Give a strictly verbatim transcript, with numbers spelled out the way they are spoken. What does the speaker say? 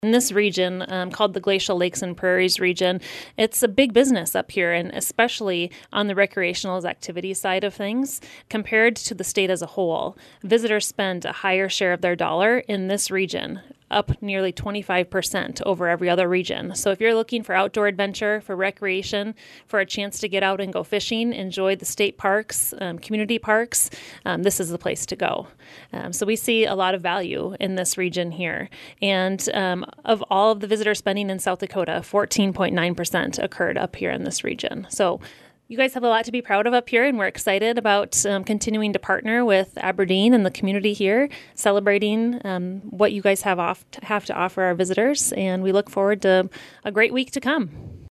In this region, um, called the Glacial Lakes and Prairies region, it's a big business up here, and especially on the recreational activity side of things, compared to the state as a whole. Visitors spend a higher share of their dollar in this region, up nearly twenty-five percent over every other region. So if you're looking for outdoor adventure, for recreation, for a chance to get out and go fishing, enjoy the state parks, um, community parks, um, this is the place to go. Um, so we see a lot of value in this region here. And um, of all of the visitor spending in South Dakota, fourteen point nine percent occurred up here in this region. So you guys have a lot to be proud of up here, and we're excited about um, continuing to partner with Aberdeen and the community here, celebrating um, what you guys have off have to offer our visitors, and we look forward to a great week to come.